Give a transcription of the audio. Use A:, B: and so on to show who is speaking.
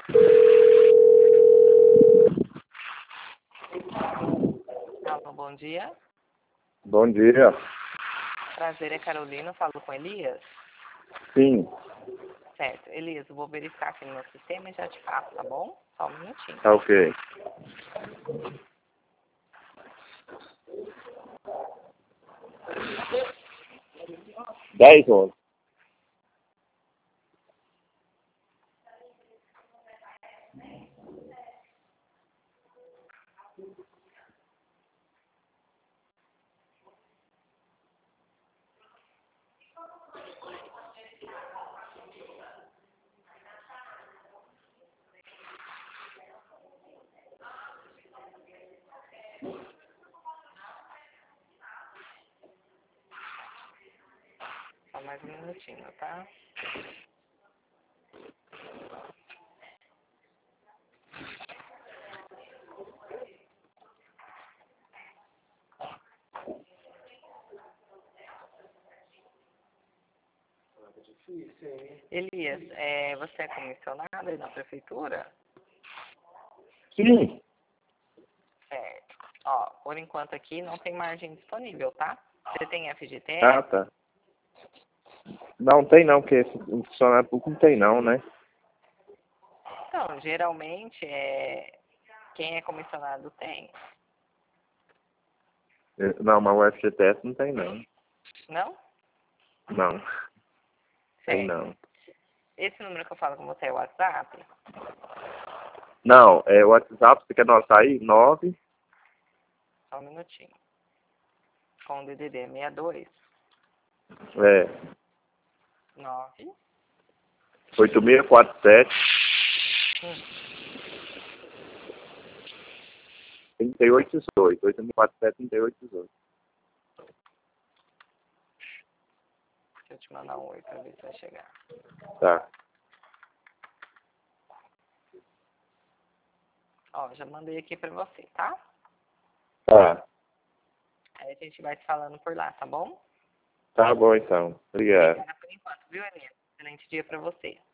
A: Alô, bom dia.
B: Bom dia.
A: Prazer, é Carolina. Falo com Elias.
B: Sim,
A: Certo. Elias, eu vou verificar aqui no meu sistema e já te passo, tá bom? Só um minutinho.
B: tá ok. Dez, 11.
A: Só mais um minutinho, tá? Elias, você é comissionado aí na prefeitura?
B: Sim.
A: Certo. Ó, por enquanto aqui não tem margem disponível, tá? Você tem FGTS?
B: Ah, tá. Não tem não, porque esse funcionário público não tem não, né?
A: Então, geralmente, quem é comissionado tem.
B: Não, mas o FGTS não tem não.
A: Não?
B: Não, tem
A: Certo.
B: não.
A: Esse número que eu falo com você é o WhatsApp?
B: Não, é o WhatsApp, você quer anotar aí? 9,
A: Só um minutinho. Com o DDD 62 9
B: 8647 3818. 8647 3818.
A: Deixa eu te mandar um oi pra ver se vai chegar.
B: Tá.
A: Ó, já mandei aqui pra você, tá?
B: Tá.
A: Aí a gente vai te falando por lá, tá bom?
B: Tá bom então. Obrigado.
A: Obrigada por enquanto, viu, Elias? Excelente dia pra você.